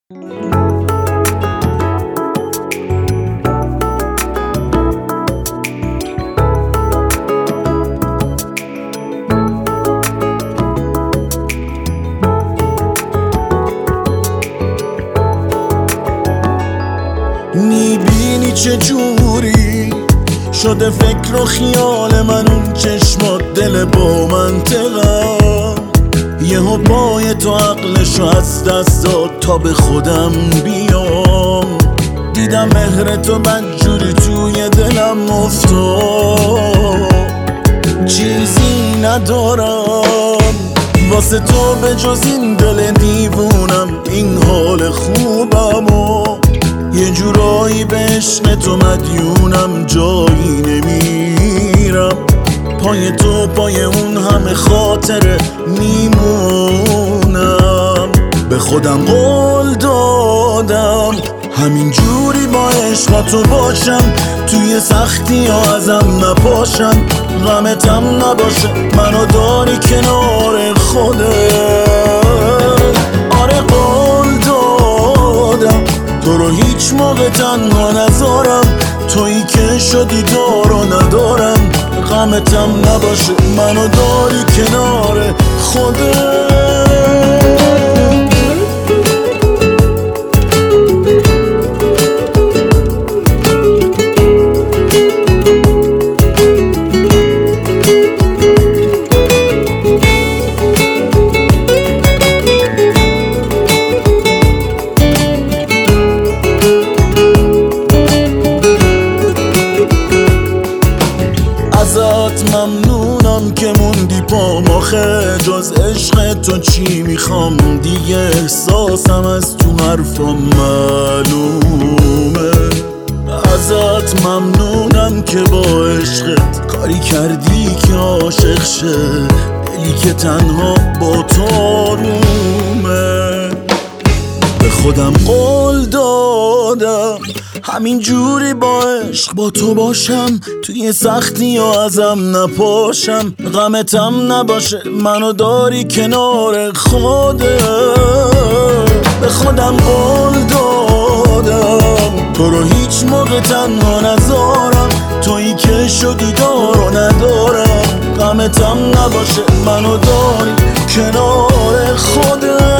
میبینی چه جوری شده فکر و خیال من، اون چشمات دل با منطقم، یهو پای تو عقلشو از دست داد تا به خودم بیام. دیدم مهر تو بدجوری توی دلم افتاد، چیزی ندارم واسه تو به جز این دل دیوونم، این حال خوبم و یه جورایی به عشق تو مدیونم، جایی نمیرم پای تو، پای اون همه خاطره میمونم. به خودم قول دادم همین جوری با عشق تو باشم، توی سختی ها ازم نپاشم، غمتم نباشه منو داری کنار خودت. آره قول دادم تو رو هیچ موقع تنها نذارم، تویی که شدی دارو ندارم، غمتم نباشه منو داری کنار خودت. ازت ممنونم که موندی پام، آخه جز عشق تو چی میخوام دیگه، احساسم از تو حرفام معلومه. ازت ممنونم که با عشقت کاری کردی که عاشق شه دلی که تنها با تو آرومه. به خودم قول دادم همین جوری با عشق با تو باشم، توی سختی ها ازم نپاشم، غمتم نباشه منو داری کنار خودت. به خودم قول دادم تو رو هیچ موقع تنها نذارم، تویی که شدی دارو ندارم، غمتم نباشه منو داری کنار خودت.